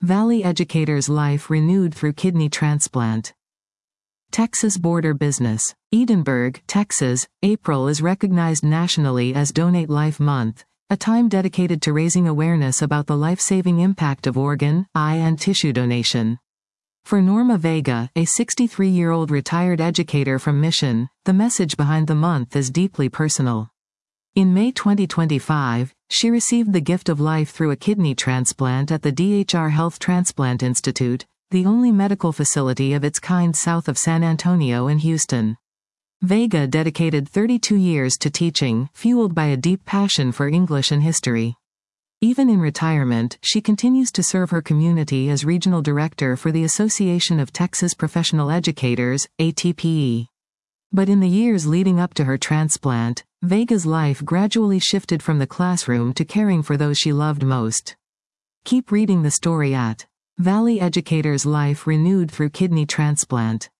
Valley educator's life renewed through kidney transplant. Texas border business. Edinburgh, Texas, April is recognized nationally as Donate Life Month, a time dedicated to raising awareness about the life-saving impact of organ, eye and tissue donation. For Norma Vega, a 63-year-old retired educator from Mission, the message behind the month is deeply personal. In May 2025, she received the gift of life through a kidney transplant at the DHR Health Transplant Institute, the only medical facility of its kind south of San Antonio and Houston. Vega dedicated 32 years to teaching, fueled by a deep passion for English and history. Even in retirement, she continues to serve her community as regional director for the Association of Texas Professional Educators, ATPE. But in the years leading up to her transplant, Vega's life gradually shifted from the classroom to caring for those she loved most. Keep reading the story at Valley Educator's Life Renewed Through Kidney Transplant.